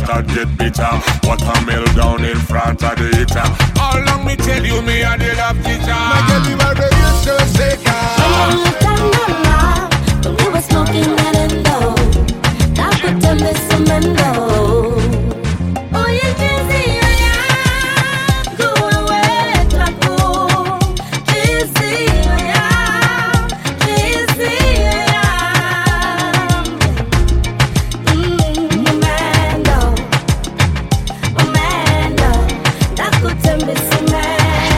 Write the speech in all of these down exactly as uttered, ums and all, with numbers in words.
bastard get bitter. Watermill down in front of the eater. How long me tell you me a the love teacher? My girl, you are the usual shaker. When you looked down the line, when we were smoking that endo, that put them this cemento. Oh, you can see it, go away, trapo. Please see it, please see it. Mmm, Mando, Mando, that put them this cemento.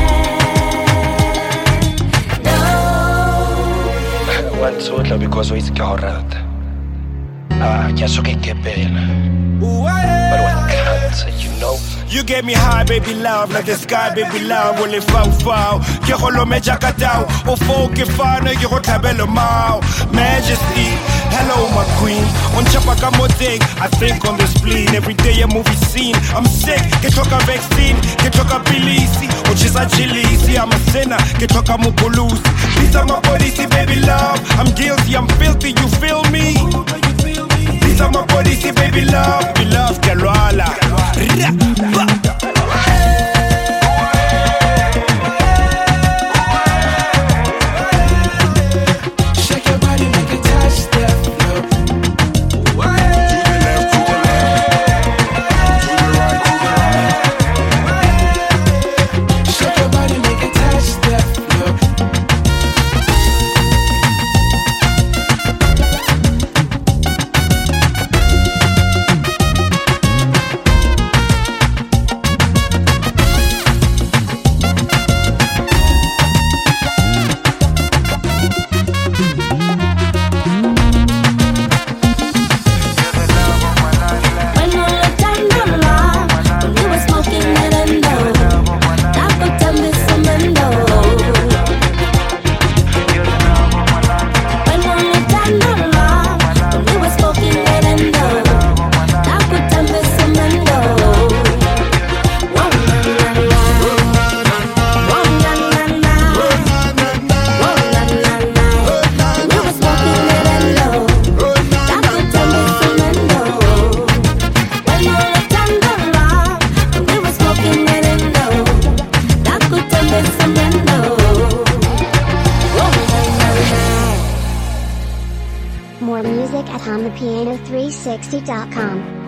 Sulla because we scored. Ah, yeah, so get get pain. But what can't you know? You get me high, baby love, like the sky, baby love. Will it fall, fall? Ke holo me jakatao, o fo ke fana ke go tlhabela mao. Majesty, hello my queen. On chapa ka moteng, I think on the spleen. Every day a movie scene. I'm sick, ke toka vaccine, ke toka pilisi. Uchisa chilisi, I'm a sinner, ke toka mupulusi. These are my bodies, baby love. I'm guilty, I'm filthy, you feel me? These are my bodies, baby love. We love Galwala. Shake your body, make it touch that floor. To the left, to the left, to the right, to the right. Shake your body, make it touch that floor. When you looked down the line, when we were smoking that endo, that put them this cemento. When you looked down the line, when we were smoking that endo, that put them this cemento. Whoa, na na na, whoa na na na, whoa na na na. When we were smoking that endo, that put them this cemento. When you looked down the line, when we were smoking that endo, that put them this cemento. Whoa na na na. More music at hum the piano three sixty dot com.